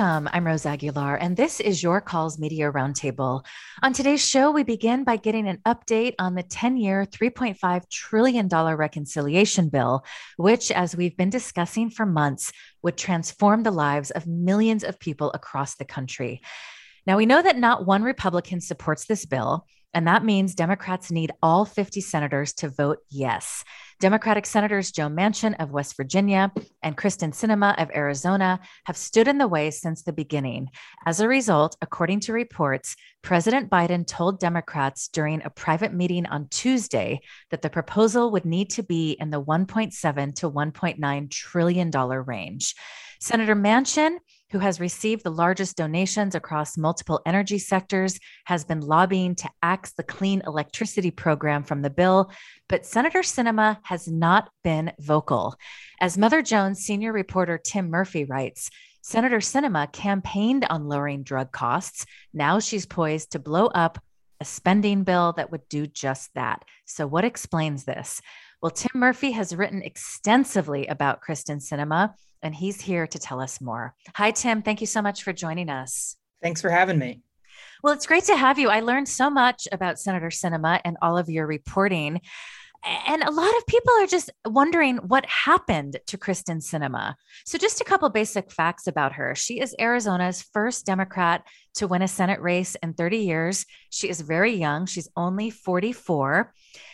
Welcome. I'm Rose Aguilar, and this is Your Calls Media Roundtable. On today's show, we begin by getting an update on the 10-year, $3.5 trillion reconciliation bill, which, as we've been discussing for months, would transform the lives of millions of people across the country. Now, we know that not one Republican supports this bill, and that means Democrats need all 50 senators to vote yes. Democratic Senators Joe Manchin of West Virginia and Kristen Sinema of Arizona have stood in the way since the beginning. As a result, according to reports, President Biden told Democrats during a private meeting on Tuesday that the proposal would need to be in the $1.7 to $1.9 trillion range. Senator Manchin, who has received the largest donations across multiple energy sectors, has been lobbying to axe the clean electricity program from the bill, but Senator Sinema has not been vocal. As Mother Jones senior reporter Tim Murphy writes, Senator Sinema campaigned on lowering drug costs. Now she's poised to blow up a spending bill that would do just that. So what explains this? Well, Tim Murphy has written extensively about Kristen Sinema, and he's here to tell us more. Hi, Tim. Thank you so much for joining us. Thanks for having me. Well, it's great to have you. I learned so much about Senator Sinema and all of your reporting. And a lot of people are just wondering what happened to Kristen Sinema. So just a couple basic facts about her. She is Arizona's first Democrat to win a Senate race in 30 years. She is very young. She's only 44.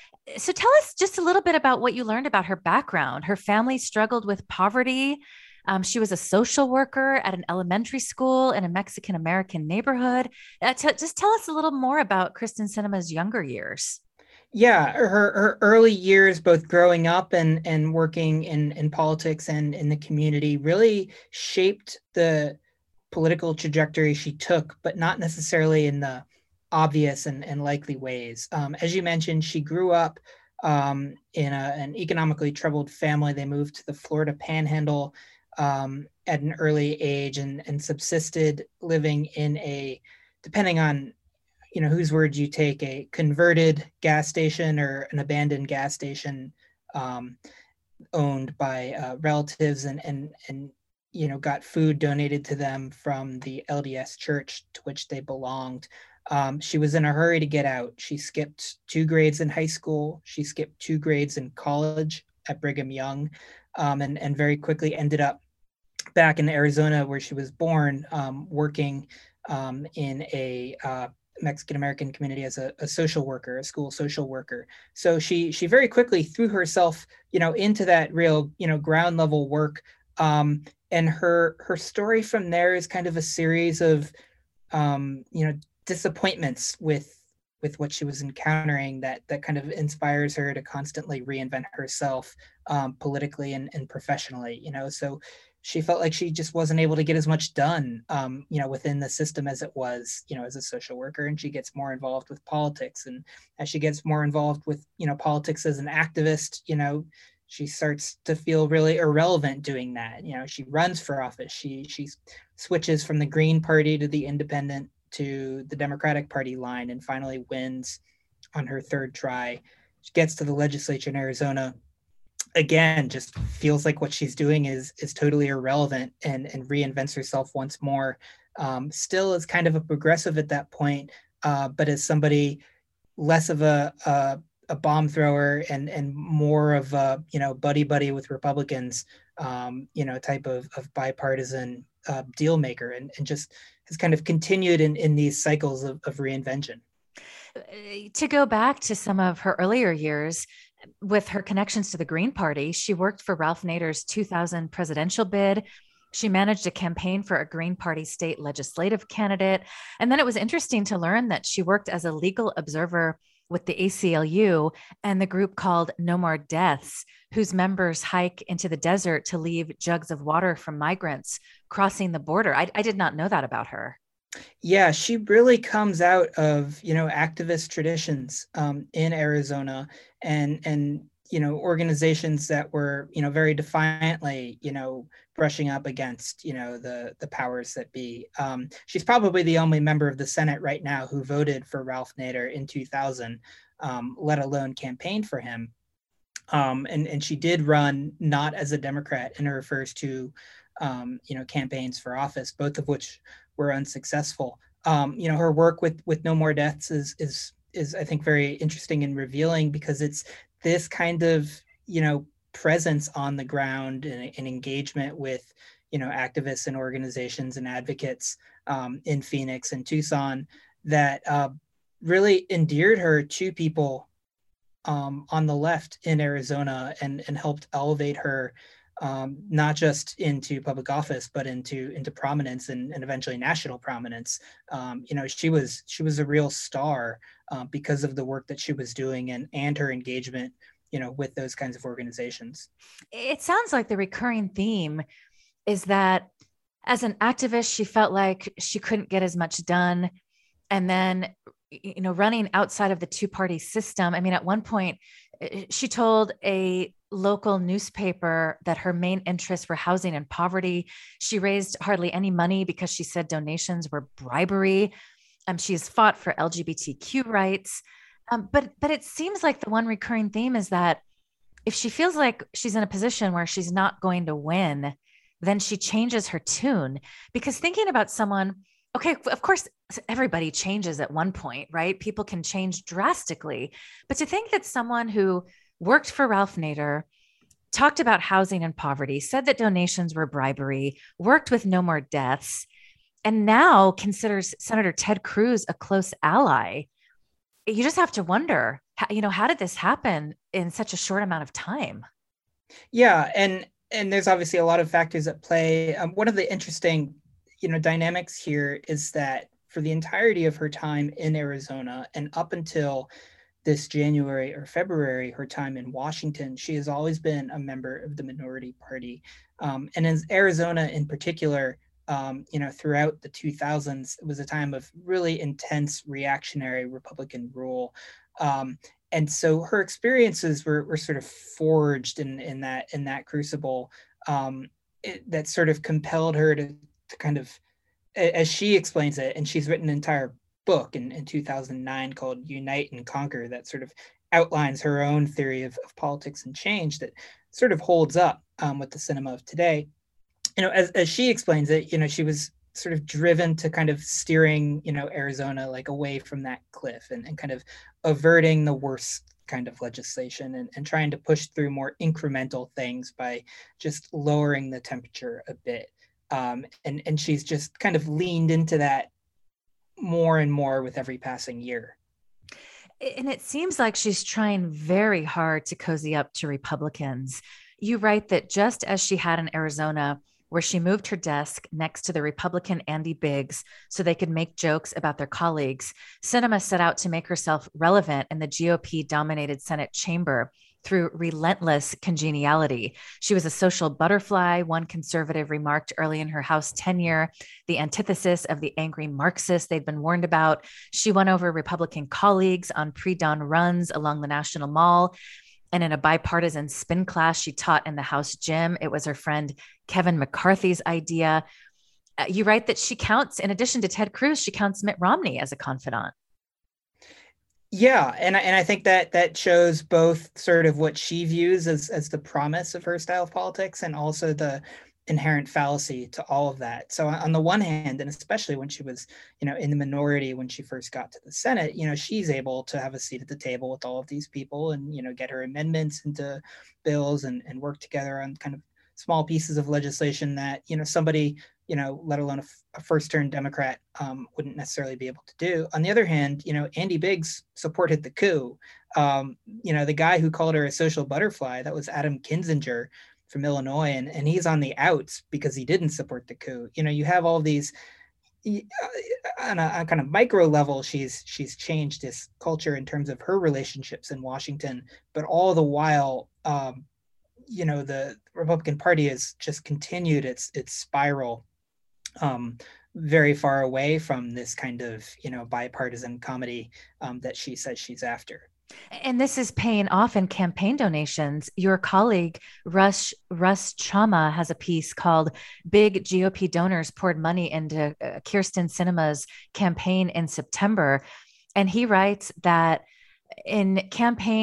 So tell us just a little bit about what you learned about her background. Her family struggled with poverty. She was a social worker at an elementary school in a Mexican American neighborhood. Just tell us a little more about Kristen Sinema's younger years. Yeah, her early years, both growing up and working in politics and in the community, really shaped the political trajectory she took, but not necessarily in the obvious and likely ways. As you mentioned, she grew up in an economically troubled family. They moved to the Florida Panhandle at an early age and subsisted living in a, depending on whose word you take, a converted gas station or an abandoned gas station owned by relatives and got food donated to them from the LDS church to which they belonged. She was in a hurry to get out. She skipped 2 grades in high school. She skipped 2 grades in college at Brigham Young, and very quickly ended up back in Arizona, where she was born, working in a Mexican American community as a social worker, a school social worker. So she very quickly threw herself, into that real, ground level work. And her story from there is kind of a series of, disappointments with what she was encountering that kind of inspires her to constantly reinvent herself politically and professionally. So she felt like she just wasn't able to get as much done, within the system as it was, as a social worker. And she gets more involved with politics. And as she gets more involved with, politics as an activist, she starts to feel really irrelevant doing that. She runs for office. She switches from the Green Party to the Independent to the Democratic Party line and finally wins on her third try. She gets to the legislature in Arizona. Again, just feels like what she's doing is totally irrelevant and reinvents herself once more. Still is kind of a progressive at that point, but as somebody less of a bomb thrower and more of a buddy with Republicans, type of bipartisan deal maker, and just has kind of continued in these cycles of reinvention. To go back to some of her earlier years, with her connections to the Green Party, she worked for Ralph Nader's 2000 presidential bid. She managed a campaign for a Green Party state legislative candidate. And then it was interesting to learn that she worked as a legal observer with the ACLU and the group called No More Deaths, whose members hike into the desert to leave jugs of water from migrants crossing the border. I did not know that about her. Yeah, she really comes out of, activist traditions in Arizona and organizations that were, very defiantly, brushing up against, the powers that be. She's probably the only member of the Senate right now who voted for Ralph Nader in 2000, let alone campaigned for him. And she did run not as a Democrat in her first two campaigns for office, both of which were unsuccessful. Her work with No More Deaths is I think very interesting and revealing, because it's this kind of presence on the ground and engagement with activists and organizations and advocates in Phoenix and Tucson that really endeared her to people on the left in Arizona, and helped elevate her not just into public office, but into prominence and eventually national prominence. She was a real star because of the work that she was doing, and her engagement with those kinds of organizations. It sounds like the recurring theme is that as an activist, she felt like she couldn't get as much done. And then, running outside of the two-party system. I mean, at one point, she told a local newspaper that her main interests were housing and poverty. She raised hardly any money because she said donations were bribery. She has fought for LGBTQ rights. But it seems like the one recurring theme is that if she feels like she's in a position where she's not going to win, then she changes her tune. Because thinking about someone, okay, of course, everybody changes at one point, right? People can change drastically. But to think that someone who worked for Ralph Nader, talked about housing and poverty, said that donations were bribery, worked with No More Deaths, and now considers Senator Ted Cruz a close ally, you just have to wonder, how did this happen in such a short amount of time? Yeah, and there's obviously a lot of factors at play. One of the interesting dynamics here is that for the entirety of her time in Arizona and up until this January or February, her time in Washington, she has always been a member of the minority party. And in Arizona in particular, throughout the 2000s, it was a time of really intense reactionary Republican rule. And so her experiences were sort of forged in that crucible that sort of compelled her to kind of, as she explains it, and she's written an entire book in 2009 called Unite and Conquer that sort of outlines her own theory of politics and change that sort of holds up with the cinema of today. As she explains it, she was sort of driven to kind of steering, Arizona like away from that cliff and kind of averting the worst kind of legislation and trying to push through more incremental things by just lowering the temperature a bit. And she's just kind of leaned into that more and more with every passing year. And it seems like she's trying very hard to cozy up to Republicans. You write that just as she had in Arizona, where she moved her desk next to the Republican Andy Biggs so they could make jokes about their colleagues, Sinema set out to make herself relevant in the GOP-dominated Senate chamber through relentless congeniality. She was a social butterfly, one conservative remarked early in her House tenure, the antithesis of the angry Marxists they'd been warned about. She won over Republican colleagues on pre-dawn runs along the National Mall. And in a bipartisan spin class she taught in the House gym, it was her friend Kevin McCarthy's idea. You write that she counts, in addition to Ted Cruz, she counts Mitt Romney as a confidant. Yeah, and I think that shows both sort of what she views as the promise of her style of politics and also the inherent fallacy to all of that. So on the one hand, and especially when she was, in the minority when she first got to the Senate, she's able to have a seat at the table with all of these people and, get her amendments into bills and work together on kind of small pieces of legislation that, somebody, let alone a first-turn Democrat wouldn't necessarily be able to do. On the other hand, Andy Biggs supported the coup. The guy who called her a social butterfly, that was Adam Kinzinger from Illinois, and he's on the outs because he didn't support the coup. You have all these on a kind of micro level, she's changed this culture in terms of her relationships in Washington, but all the while, the Republican Party has just continued its spiral very far away from this kind of, bipartisan comedy that she says she's after. And this is paying off in campaign donations. Your colleague, Russ Chama, has a piece called Big GOP Donors Poured Money into Kyrsten Sinema's campaign in September. And he writes that in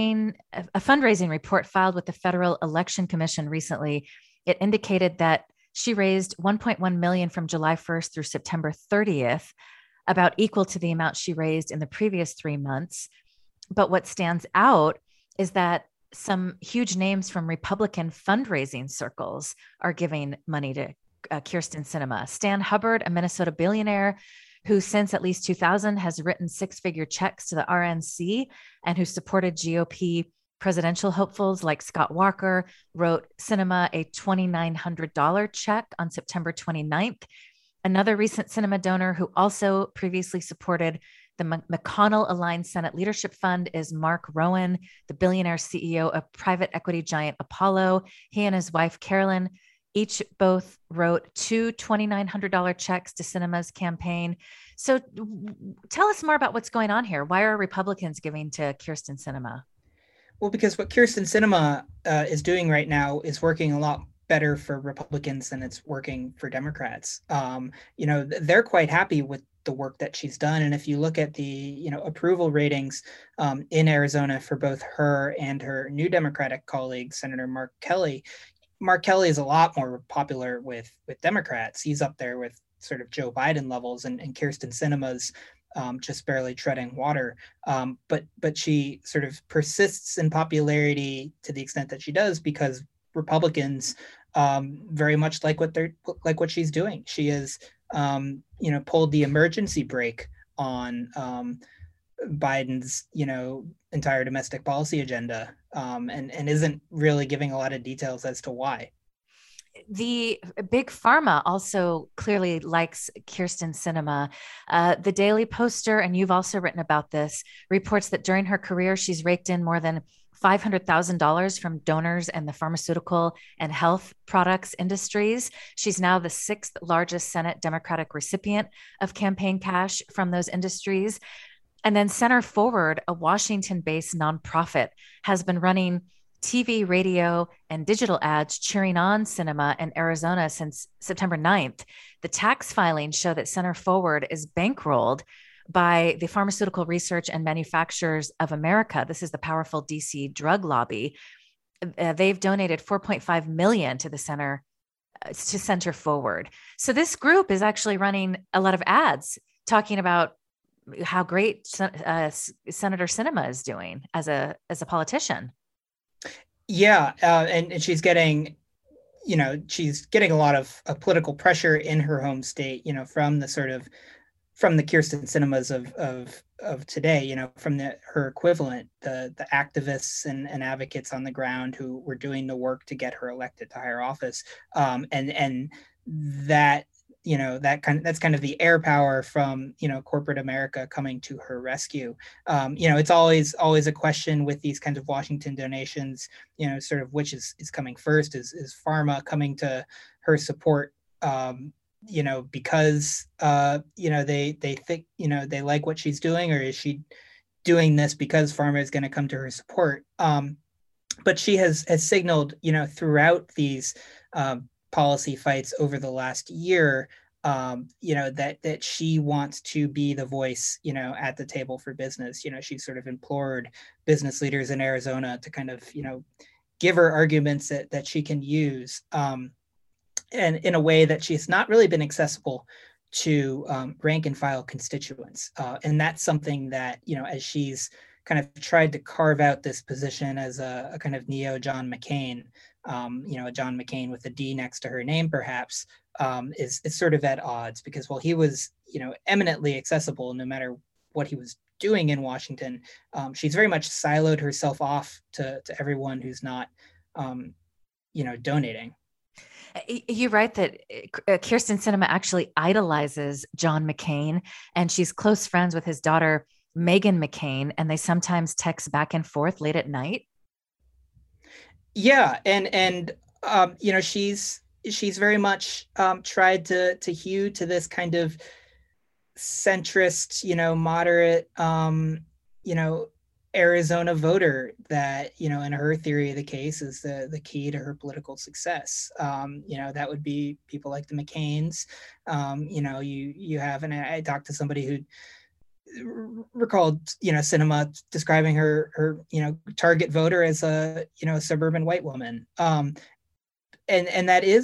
a fundraising report filed with the Federal Election Commission recently, it indicated that She raised 1.1 million from July 1st through September 30th, about equal to the amount she raised in the previous 3 months. But what stands out is that some huge names from Republican fundraising circles are giving money to Kyrsten Sinema. Stan Hubbard, a Minnesota billionaire who since at least 2000 has written six-figure checks to the RNC and who supported GOP presidential hopefuls like Scott Walker, wrote Sinema a $2,900 check on September 29th. Another recent Sinema donor who also previously supported the McConnell-aligned Senate Leadership Fund is Mark Rowan, the billionaire CEO of private equity giant Apollo. He and his wife, Carolyn, each both wrote two $2,900 checks to Sinema's campaign. So tell us more about what's going on here. Why are Republicans giving to Kyrsten Sinema? Well, because what Kyrsten Sinema is doing right now is working a lot better for Republicans than it's working for Democrats. They're quite happy with the work that she's done. And if you look at the, approval ratings in Arizona for both her and her new Democratic colleague, Senator Mark Kelly is a lot more popular with Democrats. He's up there with sort of Joe Biden levels, and Kyrsten Sinema's just barely treading water. But she sort of persists in popularity to the extent that she does because Republicans very much like what she's doing. She has pulled the emergency brake on Biden's entire domestic policy agenda, and isn't really giving a lot of details as to why. The big pharma also clearly likes Kyrsten Sinema. The Daily Poster, and you've also written about this, reports that during her career, she's raked in more than $500,000 from donors in the pharmaceutical and health products industries. She's now the sixth largest Senate Democratic recipient of campaign cash from those industries. And then Center Forward, a Washington-based nonprofit, has been running TV, radio, and digital ads cheering on Sinema in Arizona since September 9th. The tax filings show that Center Forward is bankrolled by the Pharmaceutical Research and Manufacturers of America. This is the powerful DC drug lobby. They've donated $4.5 million to the center, to Center Forward. So this group is actually running a lot of ads talking about how great Senator Sinema is doing as a politician. Yeah, and she's getting, a lot of political pressure in her home state, from the Kyrsten Sinemas of today, from her equivalent, the activists and advocates on the ground who were doing the work to get her elected to higher office, and that. That's kind of the air power from corporate America coming to her rescue. It's always a question with these kinds of Washington donations, sort of which is coming first. Is pharma coming to her support because they think they like what she's doing, or is she doing this because pharma is going to come to her support? But she has signaled throughout these policy fights over the last year, that she wants to be the voice, at the table for business. She's sort of implored business leaders in Arizona to kind of, give her arguments that she can use, and in a way that she's not really been accessible to rank and file constituents. And that's something that, as she's kind of tried to carve out this position as a kind of neo John McCain, a John McCain with a D next to her name, perhaps, is sort of at odds because while he was, eminently accessible no matter what he was doing in Washington, she's very much siloed herself off to everyone who's not, donating. You write that Kyrsten Sinema actually idolizes John McCain, and she's close friends with his daughter, Meghan McCain, and they sometimes text back and forth late at night. Yeah, and she's very much tried to hew to this kind of centrist, moderate, Arizona voter that, in her theory of the case is the key to her political success. That would be people like the McCains. You have, and I talked to somebody who recalled, Sinema describing her target voter as a suburban white woman. And that is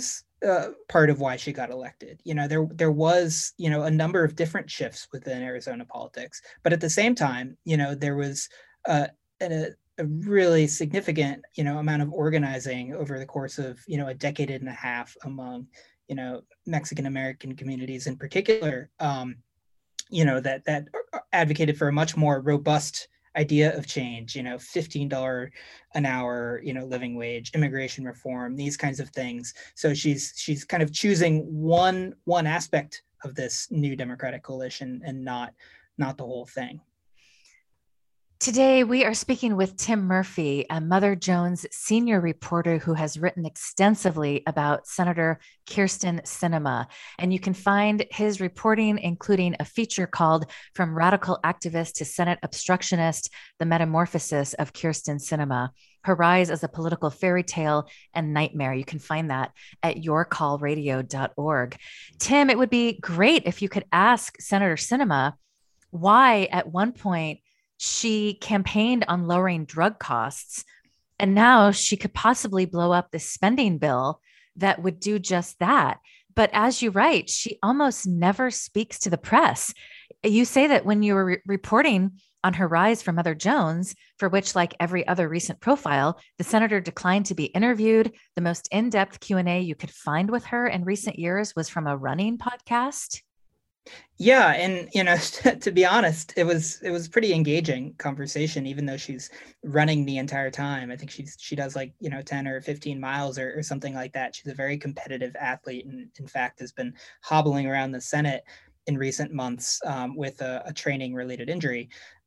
part of why she got elected. There was a number of different shifts within Arizona politics, but at the same time, there was a really significant amount of organizing over the course of a decade and a half among Mexican American communities in particular, that advocated for a much more robust idea of change, $15 an hour, living wage, immigration reform, these kinds of things. So she's kind of choosing one aspect of this new Democratic coalition and not the whole thing. Today, we are speaking with Tim Murphy, a Mother Jones senior reporter who has written extensively about Senator Kyrsten Sinema. And you can find his reporting, including a feature called From Radical Activist to Senate Obstructionist, The Metamorphosis of Kyrsten Sinema, Her Rise as a Political Fairy Tale and Nightmare. You can find that at yourcallradio.org. Tim, it would be great if you could ask Senator Sinema why at one point she campaigned on lowering drug costs, and now she could possibly blow up this spending bill that would do just that. But as you write, she almost never speaks to the press. You say that when you were reporting on her rise for Mother Jones, for which, like every other recent profile, the senator declined to be interviewed. The most in-depth Q&A you could find with her in recent years was from a running podcast. Yeah, and to be honest, it was pretty engaging conversation, even though she's running the entire time. I think she does 10 or 15 miles or something like that. She's a very competitive athlete, and in fact has been hobbling around the Senate in recent months with a training related injury.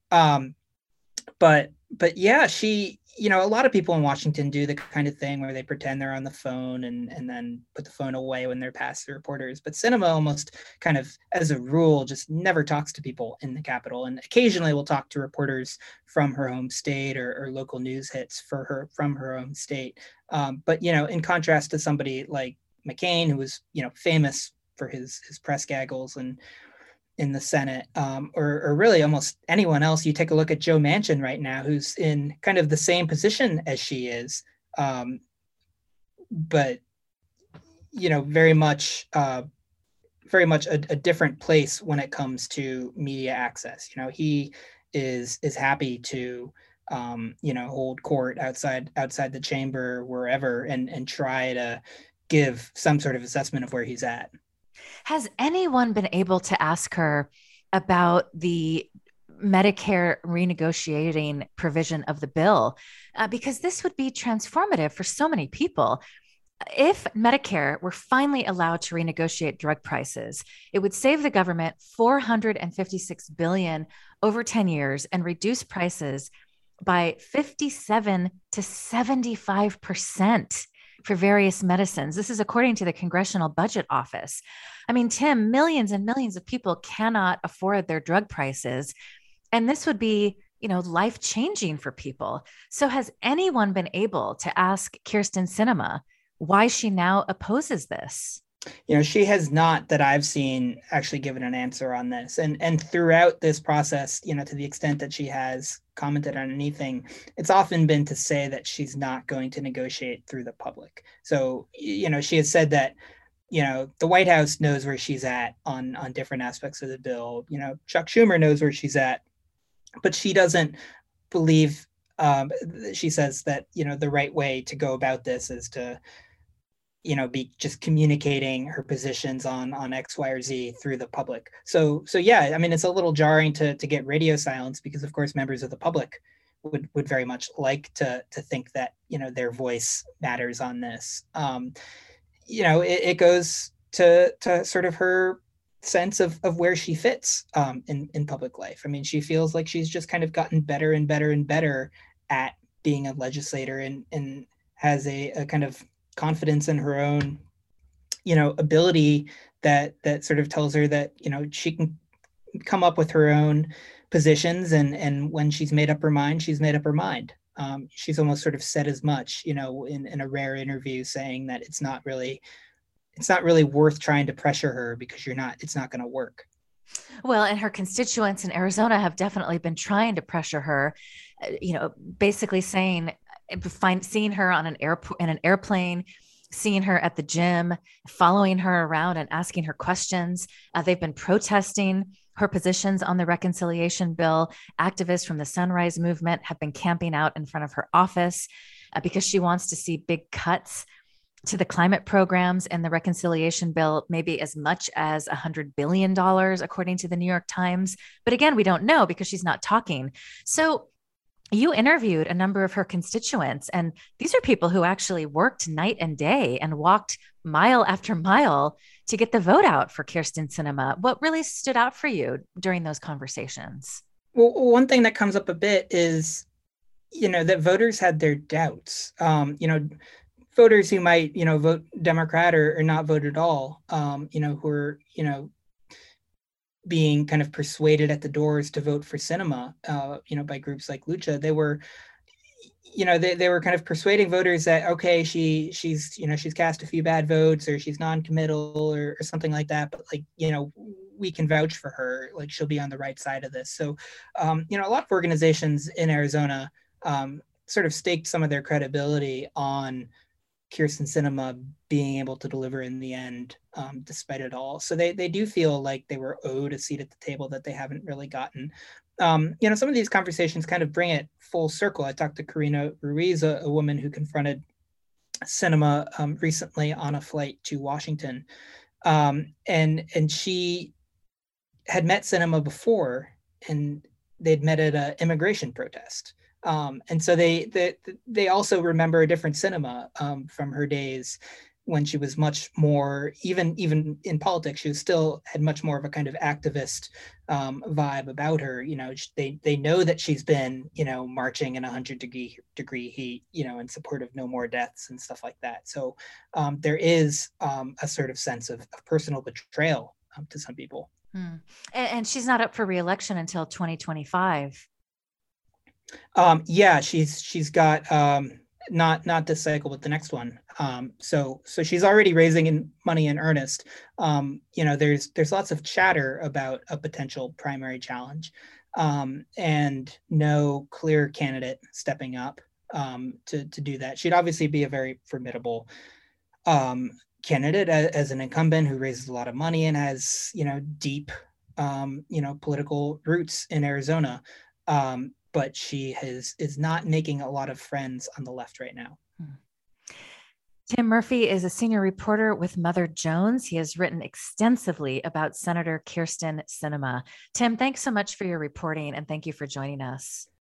But yeah, she, a lot of people in Washington do the kind of thing where they pretend they're on the phone and then put the phone away when they're past the reporters. But Sinema almost kind of, as a rule, just never talks to people in the Capitol, and occasionally will talk to reporters from her home state or local news hits from her home state. But in contrast to somebody like McCain, who was famous for his press gaggles and in the Senate, or really almost anyone else. You take a look at Joe Manchin right now, who's in kind of the same position as she is, but very much a different place when it comes to media access. He is happy to hold court outside the chamber, wherever, and try to give some sort of assessment of where he's at. Has anyone been able to ask her about the Medicare renegotiating provision of the bill? Because this would be transformative for so many people. If Medicare were finally allowed to renegotiate drug prices, it would save the government $456 billion over 10 years and reduce prices by 57 to 75% for various medicines. This is according to the Congressional Budget Office. I mean, Tim, millions and millions of people cannot afford their drug prices, and this would be, life-changing for people. So has anyone been able to ask Kyrsten Sinema why she now opposes this? She has not, that I've seen, actually given an answer on this. And throughout this process, to the extent that she has commented on anything, it's often been to say that she's not going to negotiate through the public. So, she has said that, the White House knows where she's at on different aspects of the bill. Chuck Schumer knows where she's at, but she doesn't believe, she says that, the right way to go about this is to be just communicating her positions on X, Y, or Z through the public. So yeah, I mean, it's a little jarring to get radio silence, because of course members of the public would very much like to think that, their voice matters on this. It goes to sort of her sense of where she fits in public life. I mean, she feels like she's just kind of gotten better and better and better at being a legislator, and has a kind of confidence in her own, ability that sort of tells her that, she can come up with her own positions, and when she's made up her mind, she's made up her mind. She's almost sort of said as much, in a rare interview, saying that it's not really worth trying to pressure her, because it's not going to work. Well, and her constituents in Arizona have definitely been trying to pressure her, basically saying, seeing her on in an airplane, seeing her at the gym, following her around and asking her questions. They've been protesting her positions on the reconciliation bill. Activists from the Sunrise Movement have been camping out in front of her office because she wants to see big cuts to the climate programs and the reconciliation bill, maybe as much as $100 billion, according to the New York Times. But again, we don't know because she's not talking. So you interviewed a number of her constituents, and these are people who actually worked night and day and walked mile after mile to get the vote out for Kyrsten Sinema. What really stood out for you during those conversations? Well, one thing that comes up a bit is, that voters had their doubts. Voters who might, vote Democrat or not vote at all, who are, being kind of persuaded at the doors to vote for Sinema, by groups like Lucha. They were, they were kind of persuading voters that, okay, she's cast a few bad votes, or she's non-committal or something like that, but we can vouch for her, like she'll be on the right side of this. So, a lot of organizations in Arizona sort of staked some of their credibility on Kyrsten Sinema being able to deliver in the end, despite it all. So they do feel like they were owed a seat at the table that they haven't really gotten. Some of these conversations kind of bring it full circle. I talked to Karina Ruiz, a woman who confronted Sinema recently on a flight to Washington. And she had met Sinema before, and they'd met at an immigration protest. And so they also remember a different Sinema from her days when she was much more, even in politics, she still had much more of a kind of activist vibe about her. They know that she's been, marching in 100-degree heat, in support of no more deaths and stuff like that. So there is a sort of sense of personal betrayal to some people. And she's not up for re-election until 2025. Yeah, she's got not this cycle, but the next one. So she's already raising money in earnest. There's lots of chatter about a potential primary challenge, and no clear candidate stepping up to do that. She'd obviously be a very formidable candidate as an incumbent who raises a lot of money and has deep political roots in Arizona. But she is not making a lot of friends on the left right now. Tim Murphy is a senior reporter with Mother Jones. He has written extensively about Senator Kyrsten Sinema. Tim, thanks so much for your reporting, and thank you for joining us.